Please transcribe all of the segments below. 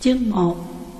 Chương 1.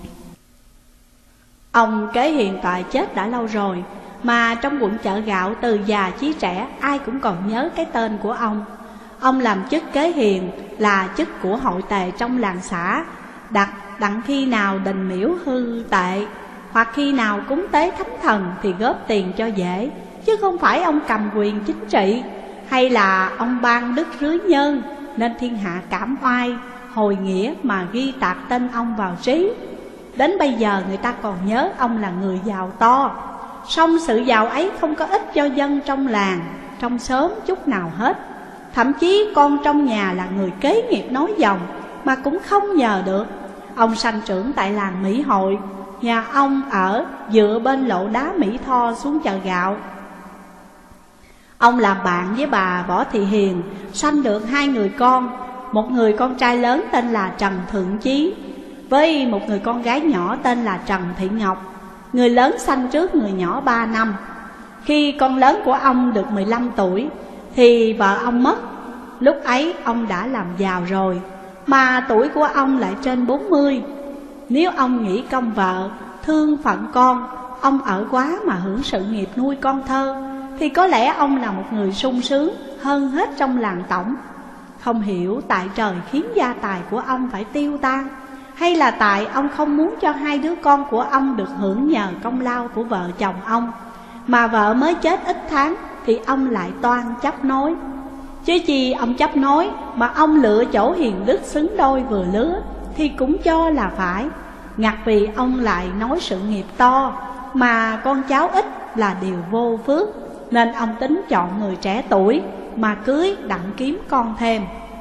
Ông Kế Hiền toại chết đã lâu rồi, mà trong quận Chợ Gạo từ già chí trẻ ai cũng còn nhớ cái tên của ông. Ông làm chức Kế Hiền là chức của hội tề trong làng xã, đặng khi nào đình miễu hư tệ hoặc khi nào cúng tế thánh thần thì góp tiền cho dễ, chứ không phải ông cầm quyền chính trị hay là ông ban đức rưới nhân, nên thiên hạ cảm oai hồi nghĩa mà ghi tạc tên ông vào trí. Đến bây giờ người ta còn nhớ ông là người giàu to, song sự giàu ấy không có ích cho dân trong làng, trong xóm chút nào hết. Thậm chí con trong nhà là người kế nghiệp nối dòng mà cũng không nhờ được. Ông sanh trưởng tại làng Mỹ Hội, nhà ông ở dựa bên lộ đá Mỹ Tho xuống Chợ Gạo. Ông làm bạn với bà Võ Thị Hiền, sanh được 2 người con. Một người con trai lớn tên là Trần Thượng Chí, với một người con gái nhỏ tên là Trần Thị Ngọc. Người lớn sanh trước người nhỏ 3 năm. Khi con lớn của ông được 15 tuổi thì vợ ông mất. Lúc ấy ông đã làm giàu rồi, mà tuổi của ông lại trên 40. Nếu ông nghĩ công vợ, thương phận con, ông ở quá mà hưởng sự nghiệp nuôi con thơ, thì có lẽ ông là một người sung sướng hơn hết trong làng tổng. Không hiểu tại trời khiến gia tài của ông phải tiêu tan, hay là tại ông không muốn cho 2 đứa con của ông được hưởng nhờ công lao của vợ chồng ông, mà vợ mới chết ít tháng thì ông lại toan chấp nối. Chứ chi ông chấp nối mà ông lựa chỗ hiền đức xứng đôi vừa lứa thì cũng cho là phải. Ngặt vì ông lại nói sự nghiệp to mà con cháu ít là điều vô phước, nên ông tính chọn người trẻ tuổi mà cưới đặng kiếm con thêm.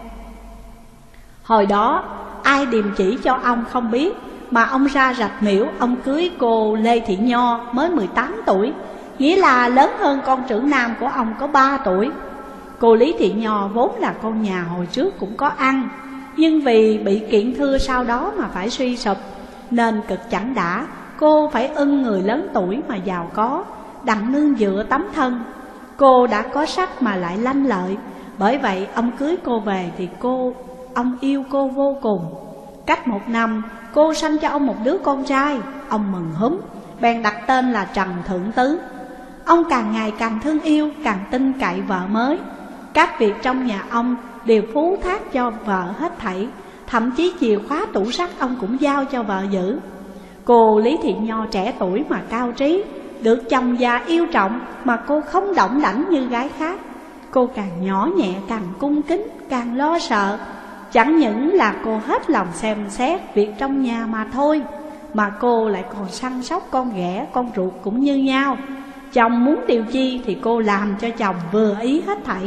Hồi đó ai điềm chỉ cho ông không biết, mà ông ra Rạch Miễu ông cưới cô Lê Thị Nho mới 18 tuổi, nghĩa là lớn hơn con trưởng nam của ông có 3 tuổi. Cô Lý Thị Nho vốn là con nhà hồi trước cũng có ăn, nhưng vì bị kiện thưa sau đó mà phải suy sụp, nên cực chẳng đã. Cô phải ưng người lớn tuổi mà giàu có, đặng nương dựa tấm thân. Cô đã có sắc mà lại lanh lợi, bởi vậy ông cưới cô về thì ông yêu cô vô cùng. Cách 1 năm, cô sanh cho ông một đứa con trai. Ông mừng húm, bèn đặt tên là Trần Thượng Tứ. Ông càng ngày càng thương yêu, càng tin cậy vợ mới. Các việc trong nhà ông đều phú thác cho vợ hết thảy, thậm chí chìa khóa tủ sắt ông cũng giao cho vợ giữ. Cô Lý Thị Nho trẻ tuổi mà cao trí, được chồng già yêu trọng, mà cô không đỏng đảnh như gái khác. Cô càng nhỏ nhẹ, càng cung kính, càng lo sợ. Chẳng những là cô hết lòng xem xét việc trong nhà mà thôi, mà cô lại còn săn sóc con ghẻ, con ruột cũng như nhau. Chồng muốn điều chi thì cô làm cho chồng vừa ý hết thảy.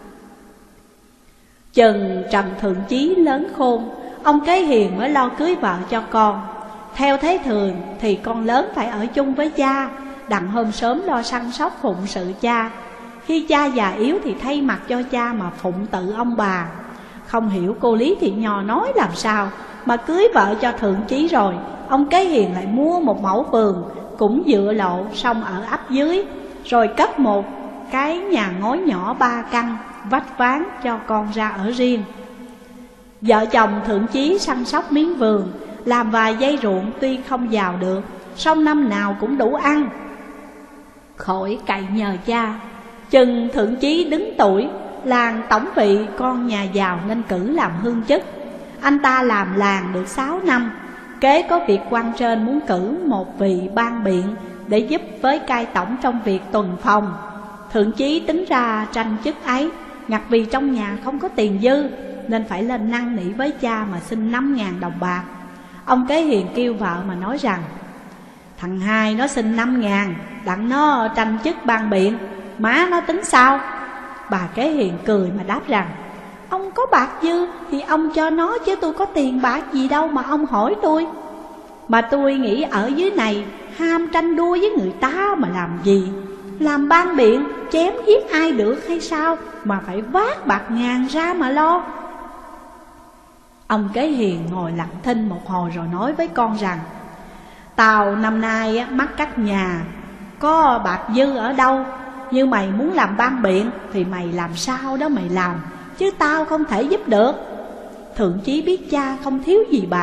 Chừng Trần Thượng Chí lớn khôn, ông Kế Hiền mới lo cưới vợ cho con. Theo thế thường thì con lớn phải ở chung với cha, đặng hôm sớm lo săn sóc phụng sự cha. Khi cha già yếu thì thay mặt cho cha mà phụng tự ông bà. Không hiểu cô Lý Thị Nho nói làm sao mà cưới vợ cho Thượng Chí rồi, ông Kế Hiền lại mua một mẫu vườn cũng dựa lộ xong ở ấp dưới, rồi cất một cái nhà ngói nhỏ 3 căn vách ván cho con ra ở riêng. Vợ chồng Thượng Chí săn sóc miếng vườn, làm vài dây ruộng tuy không giàu được, song năm nào cũng đủ ăn, khỏi cậy nhờ cha. Chừng Thượng Chí đứng tuổi, làng tổng vị con nhà giàu nên cử làm hương chức. Anh ta làm làng được 6 năm, kế có việc quan trên muốn cử một vị ban biện để giúp với cai tổng trong việc tuần phòng. Thượng Chí tính ra tranh chức ấy, ngặt vì trong nhà không có tiền dư, nên phải lên năn nỉ với cha mà xin 5.000 đồng bạc. Ông Kế Hiền kêu vợ mà nói rằng: thằng hai nó xin 5.000, đặng nó tranh chức ban biện, má nó tính sao? Bà Kế Hiền cười mà đáp rằng: ông có bạc dư thì ông cho nó, chứ tôi có tiền bạc gì đâu mà ông hỏi tôi. Mà tôi nghĩ ở dưới này ham tranh đua với người ta mà làm gì? Làm ban biện chém giết ai được hay sao mà phải vác bạc ngàn ra mà lo? Ông Kế Hiền ngồi lặng thinh một hồi rồi nói với con rằng: tao năm nay mắc các nhà, có bạc dư ở đâu. Như mày muốn làm ban biện thì mày làm sao đó mày làm, chứ tao không thể giúp được. Thượng Chí biết cha không thiếu gì bạc,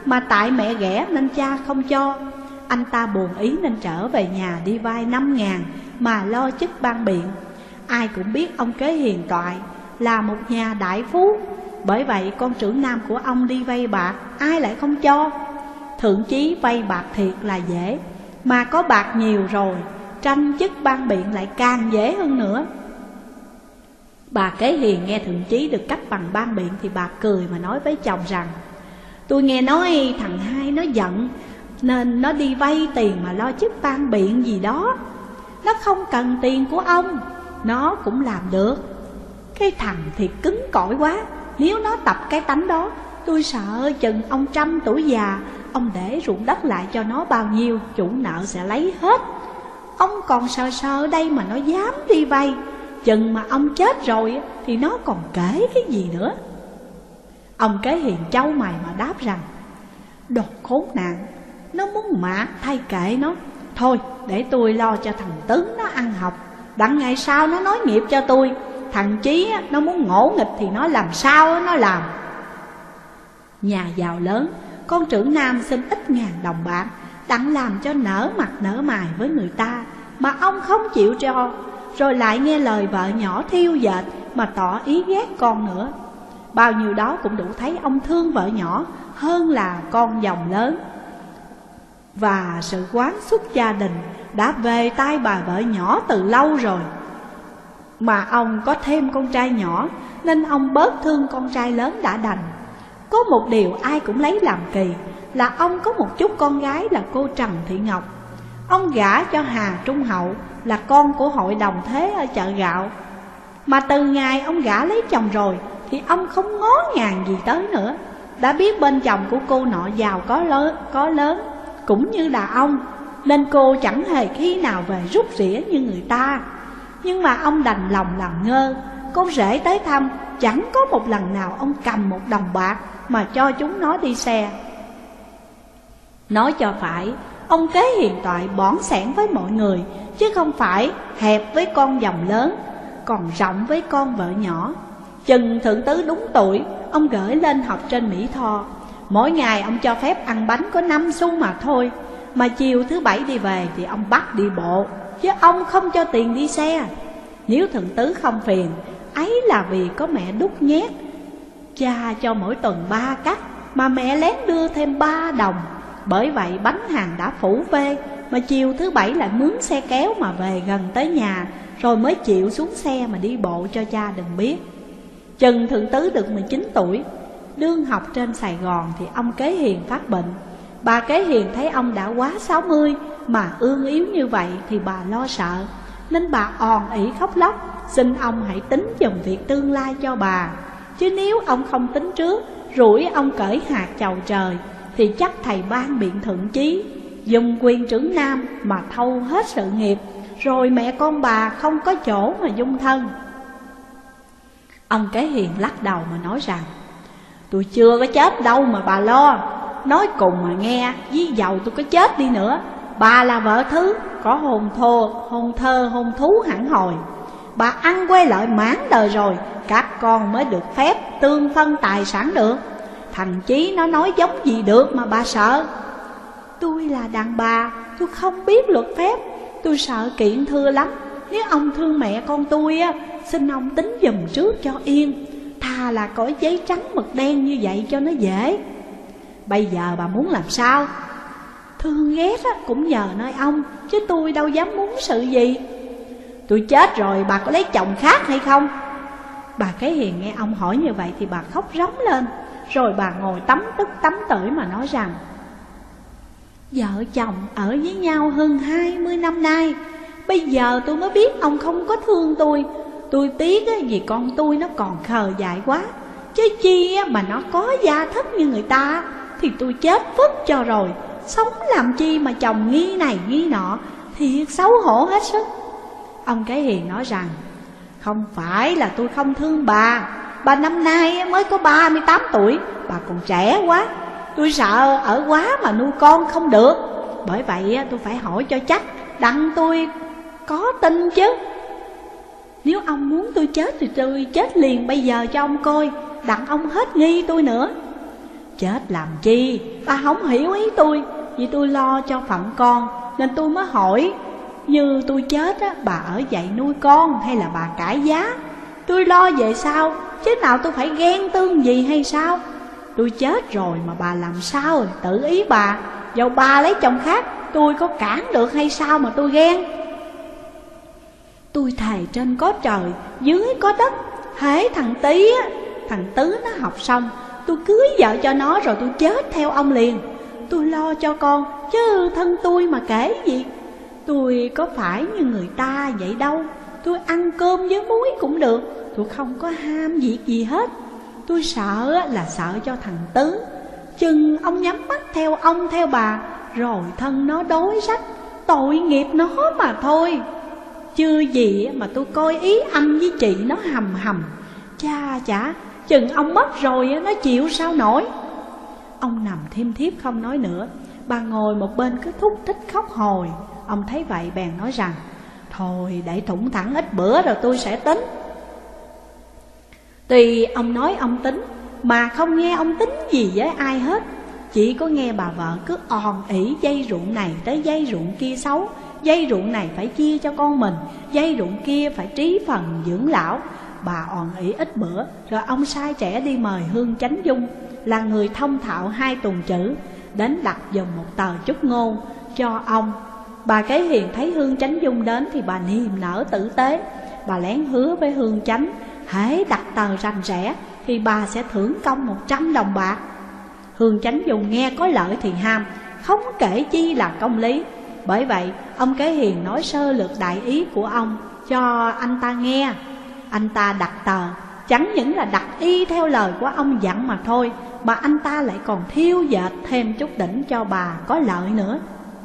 mà tại mẹ ghẻ nên cha không cho. Anh ta buồn ý nên trở về nhà đi vay 5.000 mà lo chức ban biện. Ai cũng biết ông Kế Hiền toại là một nhà đại phú, bởi vậy con trưởng nam của ông đi vay bạc ai lại không cho. Thượng chí vay bạc thiệt là dễ, mà có bạc nhiều rồi tranh chức ban biện lại càng dễ hơn nữa. Bà Kế Hiền nghe thượng chí được cấp bằng ban biện thì bà cười mà nói với chồng rằng: tôi nghe nói thằng hai nó giận nên nó đi vay tiền mà lo chức ban biện gì đó. Nó không cần tiền của ông, nó cũng làm được. Cái thằng thì cứng cỏi quá, nếu nó tập cái tánh đó, tôi sợ chừng ông trăm tuổi già, ông để ruộng đất lại cho nó bao nhiêu, chủ nợ sẽ lấy hết. Ông còn sợ sợ đây mà nó dám đi vay, chừng mà ông chết rồi thì nó còn kể cái gì nữa. Ông Kế Hiền chau mày mà đáp rằng: đồ khốn nạn, nó muốn mạt thay kệ nó. Thôi để tôi lo cho thằng Tứ nó ăn học, đặng ngày sau nó nói nghiệp cho tôi. Thằng Chí nó muốn ngỗ nghịch thì nó làm sao nó làm. Nhà giàu lớn, con trưởng nam xin ít ngàn đồng bạc đặng làm cho nở mặt nở mày với người ta, mà ông không chịu cho. Rồi lại nghe lời vợ nhỏ thiêu dệt mà tỏ ý ghét con nữa. Bao nhiêu đó cũng đủ thấy ông thương vợ nhỏ hơn là con dòng lớn. Và sự quán xuất gia đình đã về tay bà vợ nhỏ từ lâu rồi, mà ông có thêm con trai nhỏ nên ông bớt thương con trai lớn đã đành. Có một điều ai cũng lấy làm kỳ là ông có một chút con gái là cô Trần Thị Ngọc. Ông gả cho Hà Trung Hậu là con của hội đồng thế ở chợ gạo. Mà từ ngày ông gả lấy chồng rồi thì ông không ngó ngàng gì tới nữa. Đã biết bên chồng của cô nọ giàu có lớn cũng như là ông, nên cô chẳng hề khi nào về rút rỉa như người ta. Nhưng mà ông đành lòng làm ngơ. Con rể tới thăm, chẳng có một lần nào ông cầm một đồng bạc mà cho chúng nó đi xe. Nói cho phải, ông Kế Hiền toại bỏn sẻn với mọi người, chứ không phải hẹp với con dòng lớn, còn rộng với con vợ nhỏ. Chừng Thượng Tứ đúng tuổi, ông gửi lên học trên Mỹ Tho. Mỗi ngày ông cho phép ăn bánh có 5 xu mà thôi. Mà chiều thứ Bảy đi về thì ông bắt đi bộ, chứ ông không cho tiền đi xe. Nếu Thượng Tứ không phiền, ấy là vì có mẹ đút nhét. Cha cho mỗi tuần 3 cắt, mà mẹ lén đưa thêm 3 đồng. Bởi vậy bánh hàng đã phủ phê, mà chiều thứ Bảy lại mướn xe kéo mà về gần tới nhà, rồi mới chịu xuống xe mà đi bộ cho cha đừng biết. Chừng Thượng Tứ được 19 tuổi, đương học trên Sài Gòn thì ông Kế Hiền phát bệnh. Bà Kế Hiền thấy ông đã quá 60 mà ương yếu như vậy thì bà lo sợ, nên bà òn ỉ khóc lóc xin ông hãy tính dùm việc tương lai cho bà. Chứ nếu ông không tính trước, rủi ông cởi hạt chầu trời, thì chắc thầy ban biện thượng chí dùng quyền trưởng nam mà thâu hết sự nghiệp, rồi mẹ con bà không có chỗ mà dung thân. Ông Kế Hiền lắc đầu mà nói rằng: tôi chưa có chết đâu mà bà lo. Nói cùng mà nghe, với dầu tôi có chết đi nữa, bà là vợ thứ, có hôn thơ hôn thú hẳn hồi. Bà ăn quay lợi mãn đời rồi, các con mới được phép tương phân tài sản được. Thằng Chí nó nói giống gì được mà bà sợ. Tôi là đàn bà, tôi không biết luật phép, tôi sợ kiện thưa lắm. Nếu ông thương mẹ con tôi á, xin ông tính giùm trước cho yên. Thà là có giấy trắng mực đen như vậy cho nó dễ. Bây giờ bà muốn làm sao? Thương ghét á, cũng nhờ nơi ông, chứ tôi đâu dám muốn sự gì. Tôi chết rồi bà có lấy chồng khác hay không? Bà Kế Hiền nghe ông hỏi như vậy thì bà khóc rống lên. Rồi bà ngồi tấm tức tấm tưởi mà nói rằng: vợ chồng ở với nhau hơn 20 năm nay, bây giờ tôi mới biết ông không có thương tôi. Tôi tiếc vì con tôi nó còn khờ dại quá, chứ chi mà nó có gia thức như người ta thì tôi chết phức cho rồi. Sống làm chi mà chồng nghi này nghi nọ, thiệt xấu hổ hết sức. Ông Kế Hiền nói rằng: không phải là tôi không thương bà năm nay mới có 38 tuổi, bà còn trẻ quá. Tôi sợ ở quá mà nuôi con không được. Bởi vậy tôi phải hỏi cho chắc, đặng tôi có tin chứ. Nếu ông muốn tôi chết thì tôi chết liền bây giờ cho ông coi, đặng ông hết nghi tôi nữa. Chết làm chi, bà không hiểu ý tôi. Vì tôi lo cho phận con nên tôi mới hỏi. Như tôi chết á, bà ở dậy nuôi con hay là bà cãi giá? Tôi lo về sao, chứ nào tôi phải ghen tương gì hay sao? Tôi chết rồi mà bà làm sao rồi, tự ý bà. Dầu bà lấy chồng khác, tôi có cản được hay sao mà tôi ghen? Tôi thề trên có trời, dưới có đất. Hễ thằng Tí á, thằng Tứ nó học xong, tôi cưới vợ cho nó rồi tôi chết theo ông liền. Tôi lo cho con, chứ thân tôi mà kể gì. Tôi có phải như người ta vậy đâu. Tôi ăn cơm với muối cũng được, tôi không có ham việc gì hết. Tôi sợ là sợ cho thằng Tứ. Chừng ông nhắm mắt theo ông theo bà, rồi thân nó đối sách, tội nghiệp nó mà thôi. Chưa gì mà tôi coi ý anh với chị nó hầm hầm. Cha chả, chừng ông mất rồi nó chịu sao nổi. Ông nằm thêm thiếp không nói nữa. Bà ngồi một bên cứ thúc thích khóc hồi. Ông thấy vậy bèn nói rằng: thôi để thủng thẳng ít bữa rồi tôi sẽ tính. Tuy ông nói ông tính, mà không nghe ông tính gì với ai hết. Chỉ có nghe bà vợ cứ òn ỉ dây ruộng này tới dây ruộng kia xấu, dây ruộng này phải chia cho con mình, dây ruộng kia phải trí phần dưỡng lão. Bà òn ỉ ít bữa, rồi ông sai trẻ đi mời Hương Chánh Dung, là người thông thạo 2 tuần chữ, đến đặt dùm một tờ chúc ngôn cho ông. Bà Kế Hiền thấy Hương Chánh Dung đến thì bà niềm nở tử tế. Bà lén hứa với Hương Chánh, hễ đặt tờ rành rẽ thì bà sẽ thưởng công 100 đồng bạc. Hương Chánh Dung nghe có lợi thì ham, không kể chi là công lý. Bởi vậy ông Kế Hiền nói sơ lược đại ý của ông cho anh ta nghe. Anh ta đặt tờ, chẳng những là đặt y theo lời của ông dặn mà thôi, mà anh ta lại còn thiêu dệt thêm chút đỉnh cho bà có lợi nữa.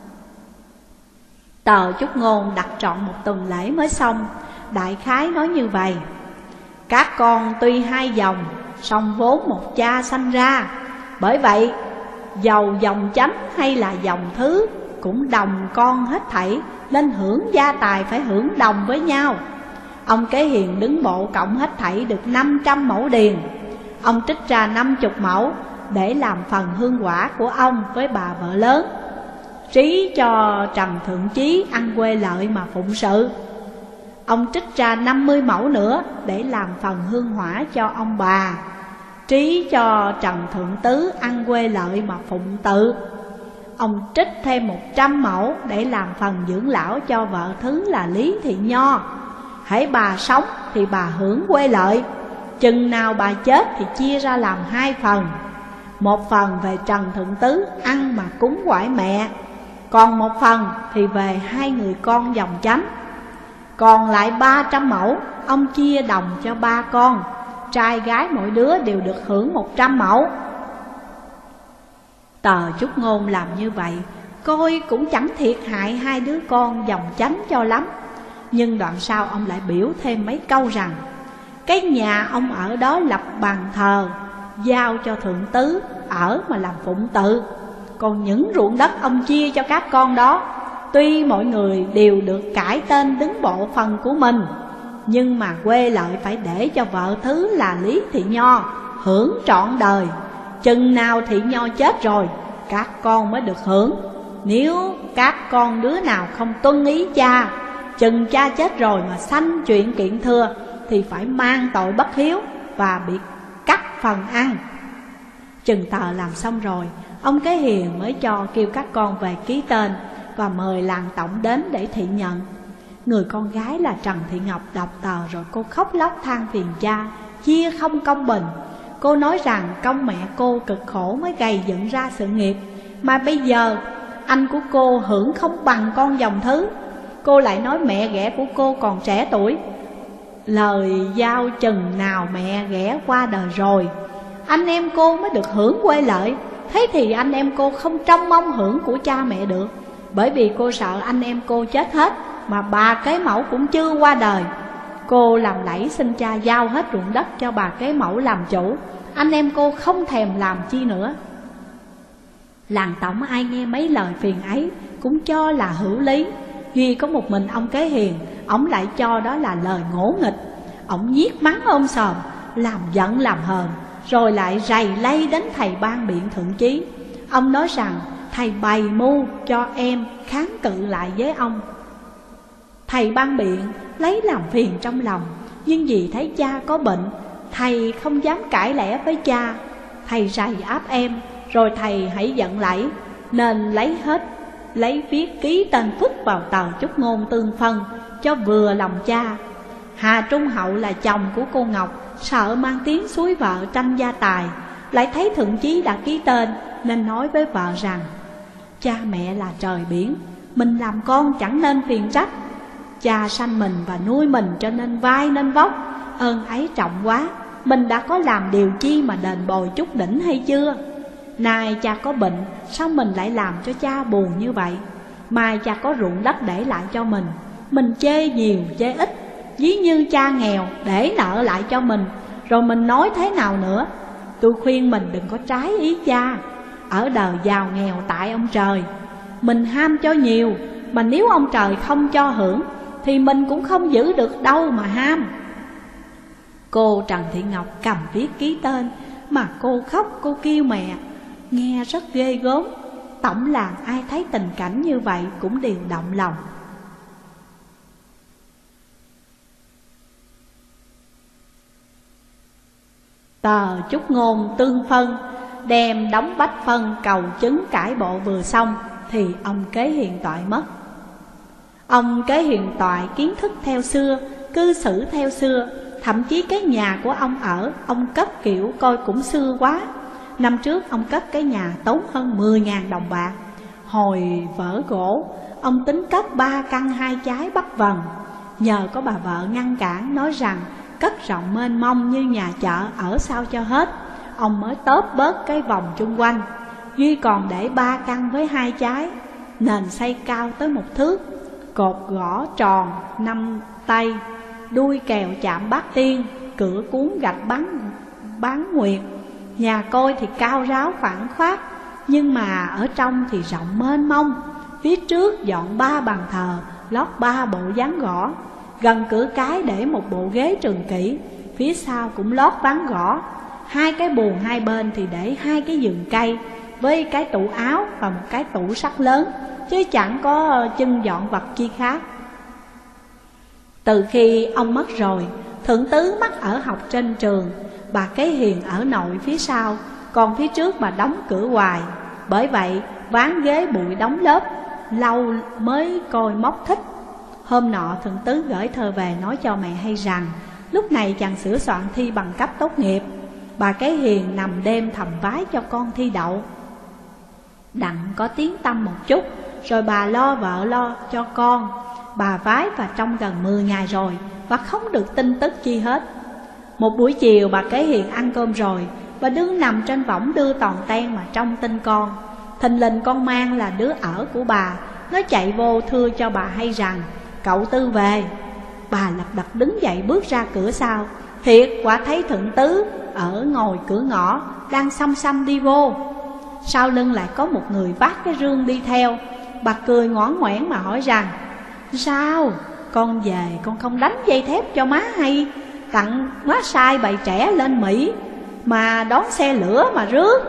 Tờ chúc ngôn đặt trọn 1 tuần lễ mới xong. Đại khái nói như vậy: các con tuy 2 dòng, song vốn một cha sanh ra. Bởi vậy dầu dòng chánh hay là dòng thứ cũng đồng con hết thảy, nên hưởng gia tài phải hưởng đồng với nhau. Ông Kế Hiền đứng bộ cộng hết thảy được 500 mẫu điền. Ông trích ra 50 mẫu để làm phần hương quả của ông với bà vợ lớn. Trí cho Trần Thượng Chí ăn quê lợi mà phụng sự. Ông trích ra 50 mẫu nữa để làm phần hương hỏa cho ông bà. Trí cho Trần Thượng Tứ ăn quê lợi mà phụng tự. Ông trích thêm 100 mẫu để làm phần dưỡng lão cho vợ thứ là Lý Thị Nho. Hễ bà sống thì bà hưởng quê lợi, chừng nào bà chết thì chia ra làm 2 phần. 1 phần về Trần Thượng Tứ ăn mà cúng quải mẹ, còn 1 phần thì về 2 người con dòng chánh. Còn lại 300 mẫu ông chia đồng cho 3 con, trai gái mỗi đứa đều được hưởng 100 mẫu. Tờ chúc ngôn làm như vậy, coi cũng chẳng thiệt hại 2 đứa con dòng chánh cho lắm. Nhưng đoạn sau ông lại biểu thêm mấy câu rằng: cái nhà ông ở đó lập bàn thờ, giao cho Thượng Tứ ở mà làm phụng tự. Còn những ruộng đất ông chia cho các con đó, tuy mọi người đều được cải tên đứng bộ phần của mình, nhưng mà quê lợi phải để cho vợ thứ là Lý Thị Nho hưởng trọn đời. Chừng nào Thị Nho chết rồi, các con mới được hưởng. Nếu các con đứa nào không tuân ý cha, chừng cha chết rồi mà sanh chuyện kiện thưa, thì phải mang tội bất hiếu và bị cắt phần ăn. Chừng tờ làm xong rồi, ông Kế Hiền mới cho kêu các con về ký tên và mời làng tổng đến để thị nhận. Người con gái là Trần Thị Ngọc đọc tờ rồi cô khóc lóc than phiền cha chia không công bình. Cô nói rằng công mẹ cô cực khổ mới gầy dựng ra sự nghiệp, mà bây giờ anh của cô hưởng không bằng con dòng thứ. Cô lại nói mẹ ghẻ của cô còn trẻ tuổi, lời giao chừng nào mẹ ghẻ qua đời rồi, anh em cô mới được hưởng quê lợi. Thế thì anh em cô không trông mong hưởng của cha mẹ được, bởi vì cô sợ anh em cô chết hết, mà bà kế mẫu cũng chưa qua đời. Cô làm lẫy xin cha giao hết ruộng đất cho bà kế mẫu làm chủ, anh em cô không thèm làm chi nữa. Làng tổng ai nghe mấy lời phiền ấy cũng cho là hữu lý. Duy có một mình ông Kế Hiền, ông lại cho đó là lời ngỗ nghịch. Ông nhiếc mắng ôm sòm, làm giận làm hờn. rồi lại rầy lây đến thầy ban biện Thượng Chí. Ông nói rằng thầy bày mưu cho em kháng cự lại với ông. Thầy ban biện lấy làm phiền trong lòng, nhưng vì thấy cha có bệnh, thầy không dám cãi lẽ với cha. Thầy rầy áp em, rồi thầy hãy giận lẫy, nên lấy viết ký tên Phúc vào tờ chúc ngôn tương phân, cho vừa lòng cha. Hà Trung Hậu là chồng của cô Ngọc, sợ mang tiếng xúi vợ tranh gia tài, lại thấy Thượng Chí đã ký tên, nên nói với vợ rằng: cha mẹ là trời biển, mình làm con chẳng nên phiền trách. Cha sanh mình và nuôi mình cho nên vai nên vóc, ơn ấy trọng quá, mình đã có làm điều chi mà đền bồi chút đỉnh hay chưa? Nay cha có bệnh, sao mình lại làm cho cha buồn như vậy? Mai cha có ruộng đất để lại cho mình chê nhiều chê ít, ví như cha nghèo để nợ lại cho mình, rồi mình nói thế nào nữa? Tôi khuyên mình đừng có trái ý cha. Ở đời giàu nghèo tại ông trời, mình ham cho nhiều, mà nếu ông trời không cho hưởng thì mình cũng không giữ được đâu mà ham. Cô Trần Thị Ngọc cầm viết ký tên mà cô khóc cô kêu mẹ, nghe rất ghê gớm. Tổng làng ai thấy tình cảnh như vậy cũng đều động lòng. Tờ chúc ngôn tương phân đem đóng bách phân cầu chứng cải bộ vừa xong, thì ông Kế Hiền toại mất. Ông Kế Hiền toại kiến thức theo xưa, cư xử theo xưa, thậm chí cái nhà của ông ở, ông cất kiểu coi cũng xưa quá. Năm trước ông cất cái nhà tốn hơn 10.000 đồng bạc. Hồi vỡ gỗ, ông tính cất 3 căn 2 trái Bắc Vần. Nhờ có bà vợ ngăn cản, nói rằng cất rộng mênh mông như nhà chợ, ở sao cho hết, ông mới tớp bớt cái vòng chung quanh. Duy còn để 3 căn với 2 trái. Nền xây cao tới 1 thước, cột gõ tròn 5 tay, đuôi kèo chạm bát tiên, cửa cuốn gạch bán nguyệt. Nhà côi thì cao ráo phản khoát, nhưng mà ở trong thì rộng mênh mông. Phía trước dọn 3 bàn thờ, lót 3 bộ ván gõ. Gần cửa cái để 1 bộ ghế trường kỷ, phía sau cũng lót ván gõ. 2 cái buồng hai bên thì để 2 cái giường cây, với cái tủ áo và 1 cái tủ sắt lớn, chứ chẳng có chân dọn vật chi khác. Từ khi ông mất rồi, Thượng Tứ mắc ở học trên trường, bà Kế Hiền ở nội phía sau, còn phía trước bà đóng cửa hoài. Bởi vậy ván ghế bụi đóng lớp, lâu mới coi móc thích. Hôm nọ Thượng Tứ gửi thơ về nói cho mẹ hay rằng lúc này chàng sửa soạn thi bằng cấp tốt nghiệp. Bà Kế Hiền nằm đêm thầm vái cho con thi đậu. Đặng có tiếng tăm một chút, rồi bà lo vợ lo cho con. Bà vái và trong gần 10 ngày rồi, và không được tin tức chi hết. Một buổi chiều bà Kế Hiền ăn cơm rồi, bà đứng nằm trên võng đưa toàn ten mà trông tin con. Thình lình con Mang là đứa ở của bà, nó chạy vô thưa cho bà hay rằng cậu Tư về. Bà lật đật đứng dậy bước ra cửa sau. Thiệt quả thấy Thượng Tứ ở ngồi cửa ngõ, đang xăm xăm đi vô. Sau lưng lại có một người vác cái rương đi theo. Bà cười ngoãn ngoẻn mà hỏi rằng: sao con về con không đánh dây thép cho má hay, tặng má sai bày trẻ lên Mỹ mà đón xe lửa mà rước?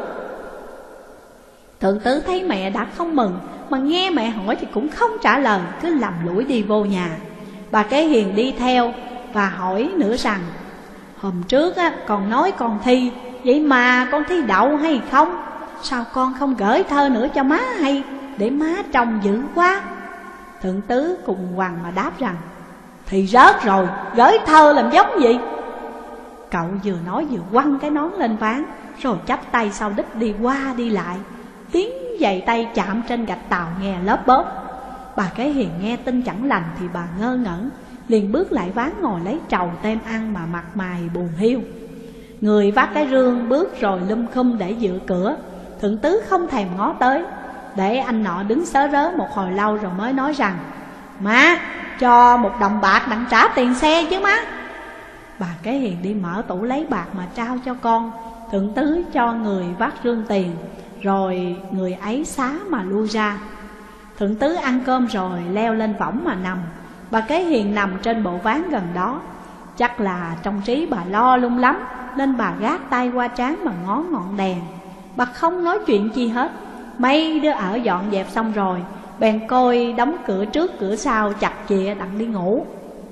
Thượng Tứ thấy mẹ đã không mừng, mà nghe mẹ hỏi thì cũng không trả lời, cứ lầm lũi đi vô nhà. Bà Kế Hiền đi theo và hỏi nữa rằng: hôm trước con nói con thi, vậy mà con thi đậu hay không? Sao con không gửi thơ nữa cho má hay, để má trông dữ quá? Thượng Tứ cùng hoàng mà đáp rằng: thì rớt rồi, gửi thơ làm giống gì? Cậu vừa nói vừa quăng cái nón lên ván, rồi chắp tay sau đít đi qua đi lại. Tiếng giày tay chạm trên gạch tàu nghe lớp bóp. Bà Kế Hiền nghe tin chẳng lành thì bà ngơ ngẩn, liền bước lại ván ngồi lấy trầu tem ăn mà mặt mày buồn hiu. Người vác cái rương bước rồi lum khum để dựa cửa. Thượng Tứ không thèm ngó tới, để anh nọ đứng sớ rớ một hồi lâu rồi mới nói rằng: má cho 1 đồng bạc đặng trả tiền xe chứ má. Bà Kế Hiền đi mở tủ lấy bạc mà trao cho con. Thượng Tứ cho người vác rương tiền, rồi người ấy xá mà lui ra. Thượng Tứ ăn cơm rồi leo lên võng mà nằm. Bà Kế Hiền nằm trên bộ ván gần đó. Chắc là trong trí bà lo lung lắm, nên bà gác tay qua trán mà ngó ngọn đèn. Bà không nói chuyện chi hết. Mấy đứa ở dọn dẹp xong rồi, bèn coi đóng cửa trước cửa sau chặt chìa đặng đi ngủ.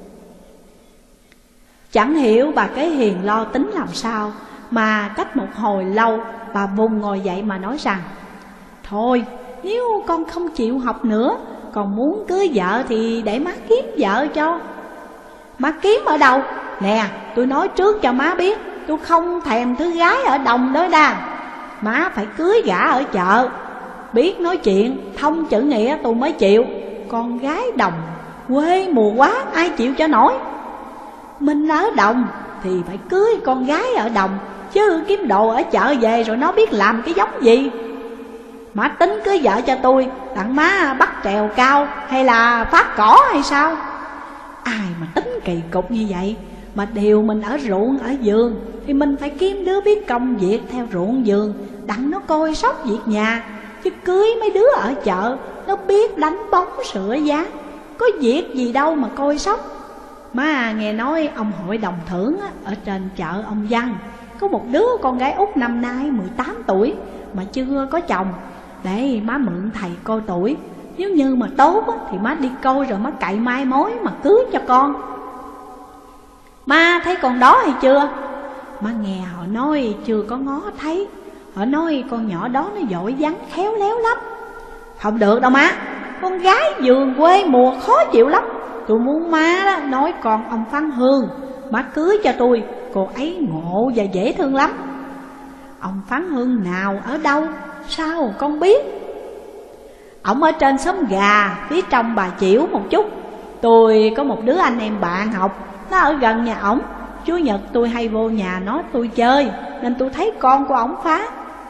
Chẳng hiểu bà Kế Hiền lo tính làm sao, mà cách một hồi lâu bà vùng ngồi dậy mà nói rằng: thôi, nếu con không chịu học nữa, còn muốn cưới vợ thì để má kiếm vợ cho. Má kiếm ở đâu? Nè, tôi nói trước cho má biết, tôi không thèm thứ gái ở đồng đó đa. Má phải cưới gả ở chợ, biết nói chuyện, thông chữ nghĩa tôi mới chịu. Con gái đồng quê mùa quá, ai chịu cho nổi. Mình ở đồng thì phải cưới con gái ở đồng, chứ kiếm đồ ở chợ về rồi nó biết làm cái giống gì. Má tính cưới vợ cho tôi, đặng má bắt trèo cao hay là phát cỏ hay sao? Ai mà tính kỳ cục như vậy. Mà điều mình ở ruộng ở vườn thì mình phải kiếm đứa biết công việc theo ruộng vườn, đặng nó coi sóc việc nhà. Chứ cưới mấy đứa ở chợ, nó biết đánh bóng sửa giá, có việc gì đâu mà coi sóc. Má nghe nói ông hội đồng thưởng ở trên chợ ông Văn có một đứa con gái út năm nay 18 tuổi mà chưa có chồng. Để má mượn thầy coi tuổi, nếu như mà tốt thì má đi coi rồi má cậy mai mối mà cưới cho con. Má thấy con đó hay chưa? Má nghe họ nói chưa có ngó thấy. Họ nói con nhỏ đó nó giỏi vắn khéo léo lắm. Không được đâu má, con gái vườn quê mùa khó chịu lắm. Tôi muốn má đó nói con ông Phán Hương, má cưới cho tôi, cô ấy ngộ và dễ thương lắm. Ông Phán Hương nào ở đâu, sao con biết? Ông ở trên xóm Gà, phía trong Bà Chiểu một chút. Tôi có một đứa anh em bạn học, nó ở gần nhà ổng. Chủ nhật tôi hay vô nhà nó tôi chơi, nên tôi thấy con của ông Phán.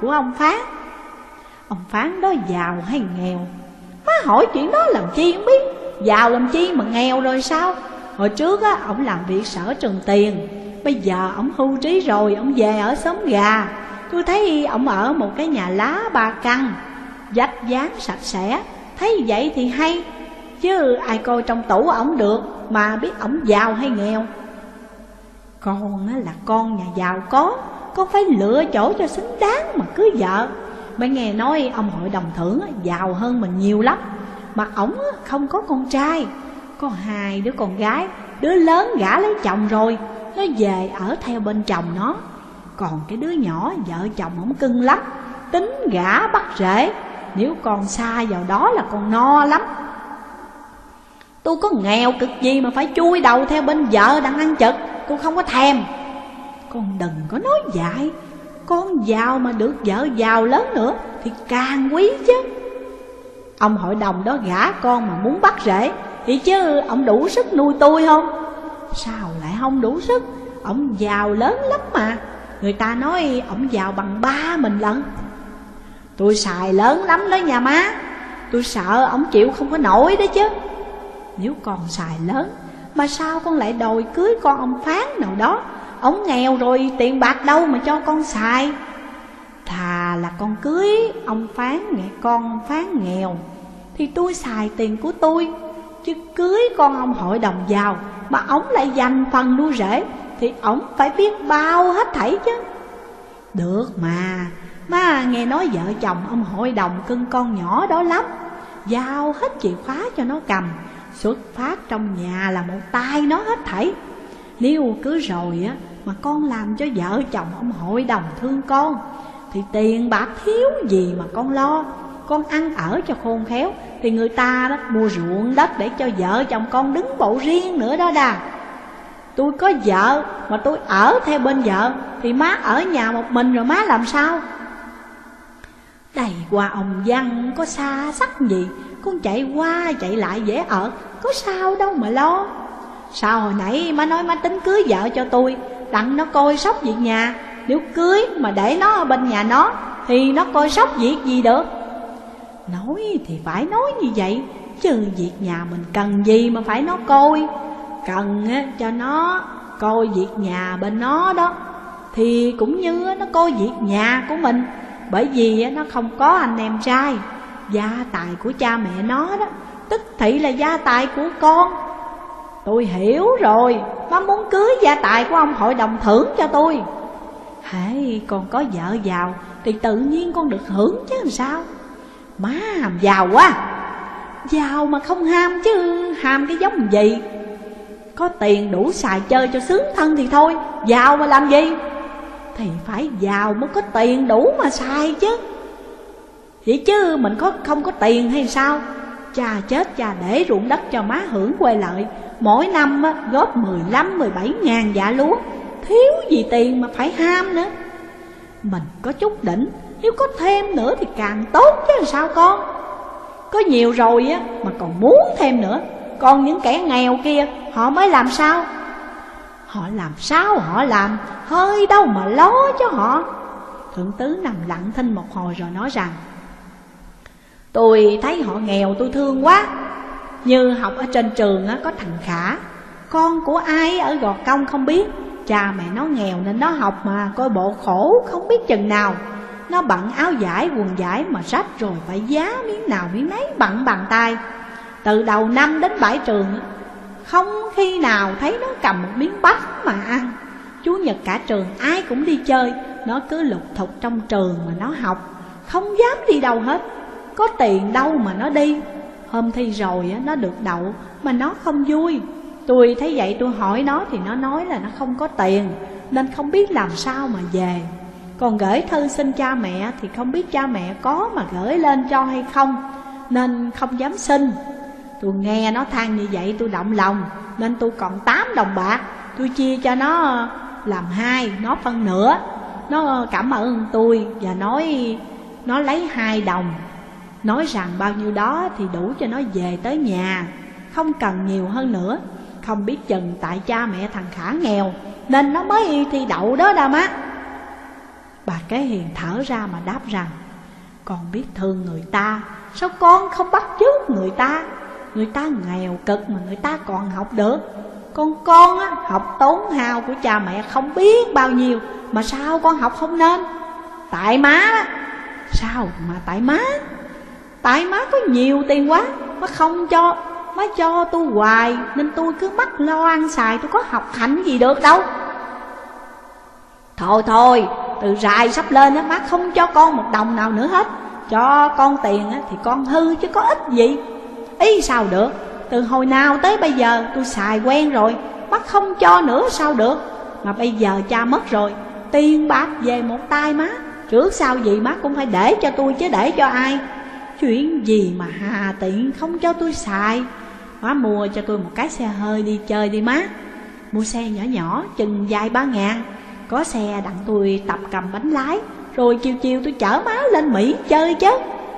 Ông Phán đó giàu hay nghèo? Má hỏi chuyện đó làm chi không biết. Giàu làm chi mà nghèo rồi sao? Hồi trước á, ổng làm việc sở Trường Tiền. Bây giờ ổng hưu trí rồi, ổng về ở xóm Gà. Tôi thấy ổng ở một cái nhà lá 3 căn, vách dáng sạch sẽ. Thấy vậy thì hay, chứ ai coi trong tủ ổng được mà biết ổng giàu hay nghèo. Con là con nhà giàu có, con phải lựa chỗ cho xứng đáng mà cưới vợ. Mới nghe nói ông hội đồng thưởng giàu hơn mình nhiều lắm, mà ổng không có con trai, có 2 đứa con gái. Đứa lớn gả lấy chồng rồi, nó về ở theo bên chồng nó. Còn cái đứa nhỏ vợ chồng ổng cưng lắm, tính gả bắt rễ. Nếu con xa vào đó là con no lắm. Tôi có nghèo cực gì mà phải chui đầu theo bên vợ đang ăn chực, tôi không có thèm. Con đừng có nói dại, con giàu mà được vợ giàu lớn nữa thì càng quý chứ. Ông hội đồng đó gả con mà muốn bắt rễ thì chứ ông đủ sức nuôi tôi không? Sao lại không đủ sức? Ông giàu lớn lắm mà. Người ta nói ông giàu bằng ba mình lận. Tôi xài lớn lắm đó nha má. Tôi sợ ông chịu không có nổi đó chứ. Nếu con xài lớn mà sao con lại đòi cưới con ông Phán nào đó? Ông nghèo rồi tiền bạc đâu mà cho con xài. Thà là con cưới ông Phán nghe con Phán nghèo thì tôi xài tiền của tôi. Chứ cưới con ông hội đồng giàu mà ổng lại dành phần nuôi rễ thì ổng phải biết bao hết thảy chứ. Được mà, má nghe nói vợ chồng ông hội đồng cưng con nhỏ đó lắm, giao hết chìa khóa cho nó cầm, xuất phát trong nhà là một tay nó hết thảy. Nếu cứ rồi á mà con làm cho vợ chồng ông hội đồng thương con thì tiền bạc thiếu gì mà con lo. Con ăn ở cho khôn khéo thì người ta đó mua ruộng đất để cho vợ chồng con đứng bộ riêng nữa đó đà. Tôi có vợ mà tôi ở theo bên vợ thì má ở nhà một mình rồi má làm sao? Đây qua ông Văn có xa sắc gì, con chạy qua chạy lại dễ ở, có sao đâu mà lo. Sao hồi nãy má nói má tính cưới vợ cho tôi, đặng nó coi sóc việc nhà. Nếu cưới mà để nó ở bên nhà nó thì nó coi sóc việc gì được? Nói thì phải nói như vậy, chứ việc nhà mình cần gì mà phải nó coi. Cần cho nó coi việc nhà bên nó đó thì cũng như nó coi việc nhà của mình. Bởi vì nó không có anh em trai, gia tài của cha mẹ nó đó tức thị là gia tài của con. Tôi hiểu rồi, má muốn cưới gia tài của ông hội đồng thưởng cho tôi. hễ con có vợ giàu thì tự nhiên con được hưởng chứ làm sao. Má ham giàu quá. Giàu mà không ham chứ ham cái giống gì. Có tiền đủ xài chơi cho sướng thân thì thôi, giàu mà làm gì. Thì phải giàu mới có tiền đủ mà xài chứ. Vậy chứ mình không có tiền hay sao? Cha chết cha để ruộng đất cho má hưởng quê lợi, mỗi năm góp 15-17 ngàn dạ lúa, thiếu gì tiền mà phải ham nữa. Mình có chút đỉnh, nếu có thêm nữa thì càng tốt chứ làm sao con. Có nhiều rồi á mà còn muốn thêm nữa. Còn những kẻ nghèo kia họ mới làm sao? Họ làm sao họ làm, hơi đâu mà lo cho họ. Thượng tứ nằm lặng thinh một hồi rồi nói rằng: tôi thấy họ nghèo tôi thương quá. Như học ở trên trường có thằng Khả, con của ai ở Gò Công không biết. Cha mẹ nó nghèo nên nó học mà coi bộ khổ không biết chừng nào. Nó bận áo vải quần vải mà rách rồi phải giá miếng nào miếng nấy bận bàn tay. Từ đầu năm đến bãi trường không khi nào thấy nó cầm một miếng bánh mà ăn. Chủ nhật cả trường ai cũng đi chơi, nó cứ lục thục trong trường mà nó học, không dám đi đâu hết. Có tiền đâu mà nó đi. Hôm thi rồi nó được đậu mà nó không vui. Tôi thấy vậy tôi hỏi nó thì nó nói là nó không có tiền nên không biết làm sao mà về. Còn gửi thư xin cha mẹ thì không biết cha mẹ có mà gửi lên cho hay không, nên không dám xin. Tôi nghe nó than như vậy tôi động lòng, nên tôi còn 8 đồng bạc. Tôi chia cho nó làm 2, nó phân nửa. Nó cảm ơn tôi và nói nó lấy 2 đồng, nói rằng bao nhiêu đó thì đủ cho nó về tới nhà, không cần nhiều hơn nữa. Không biết chừng tại cha mẹ thằng Khả nghèo nên nó mới thi đậu đó đa má. Bà Kế Hiền thở ra mà đáp rằng: con biết thương người ta, sao con không bắt chước người ta? Người ta nghèo cực mà người ta còn học được. Con học tốn hao của cha mẹ không biết bao nhiêu, mà sao con học không nên? Tại má đó. Sao mà tại má? Tại má có nhiều tiền quá, má không cho, má cho tôi hoài nên tôi cứ mắc lo ăn xài, tôi có học hành gì được đâu. Thôi, từ rày sắp lên á, má không cho con một đồng nào nữa hết. Cho con tiền thì con hư chứ có ích gì. Ý sao được, từ hồi nào tới bây giờ tôi xài quen rồi, má không cho nữa sao được. Mà bây giờ cha mất rồi, tiền bạc về một tay má, trước sau gì má cũng phải để cho tôi chứ để cho ai. Chuyện gì mà hà tiện không cho tôi xài. Má mua cho tôi một cái xe hơi đi chơi đi má. Mua xe nhỏ nhỏ chừng vài 3 ngàn. Có xe đặng tôi tập cầm bánh lái, rồi chiều tôi chở má lên Mỹ chơi chứ.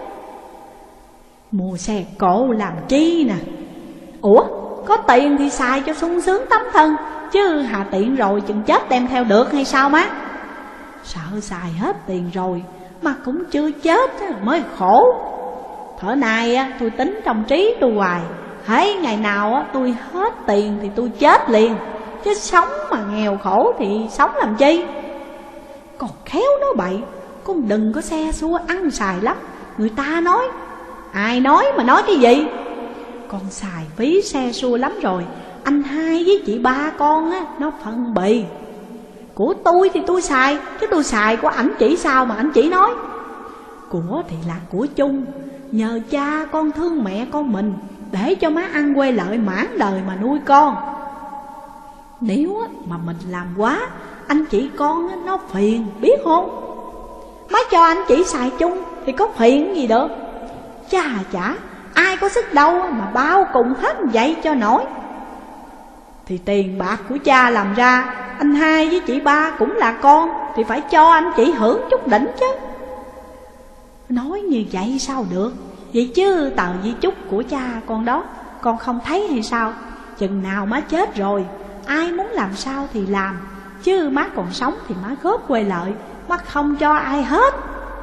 Mua xe cộ làm chi nè. Ủa, có tiền thì xài cho sung sướng tấm thân, chứ hà tiện rồi chừng chết đem theo được hay sao má? Sợ xài hết tiền rồi mà cũng chưa chết mới khổ. Thở nay tôi tính trong trí tôi hoài, hễ ngày nào tôi hết tiền thì tôi chết liền. Chứ sống mà nghèo khổ thì sống làm chi? Còn khéo nói bậy, con đừng có xe xua ăn xài lắm. Người ta nói. Ai nói mà nói cái gì? Con xài phí xe xua lắm rồi. Anh hai với chị ba con nó phân bì. Của tôi thì tôi xài, chứ tôi xài của ảnh chỉ sao mà ảnh chỉ nói. Của thì là của chung, nhờ cha con thương mẹ con mình, để cho má ăn quê lợi mãn đời mà nuôi con. Nếu mà mình làm quá, anh chị con nó phiền biết không? Má cho anh chị xài chung thì có phiền gì được. Chả ai có sức đâu mà bao cùng hết vậy cho nổi. Thì tiền bạc của cha làm ra, anh hai với chị ba cũng là con, thì phải cho anh chị hưởng chút đỉnh chứ. Nói như vậy sao được? Vậy chứ tờ di chúc của cha con đó con không thấy hay sao? Chừng nào má chết rồi, ai muốn làm sao thì làm, chứ má còn sống thì má góp quê lợi, má không cho ai hết.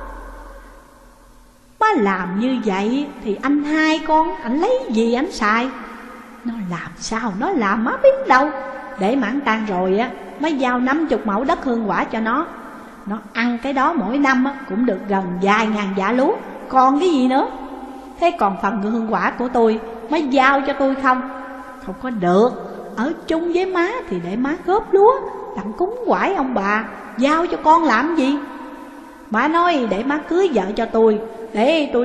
Má làm như vậy thì anh hai con ảnh lấy gì ảnh xài? Nó làm sao nó làm má biết đâu. Để mãn tang rồi má giao 50 mẫu đất hương quả cho nó. Nó ăn cái đó mỗi năm cũng được gần vài ngàn dạ lúa, còn cái gì nữa. Thế còn phần hương quả của tôi, má giao cho tôi không? Không có được. Ở chung với má thì để má góp lúa đặng cúng quải ông bà, giao cho con làm gì? Má nói để má cưới vợ cho tôi, để tôi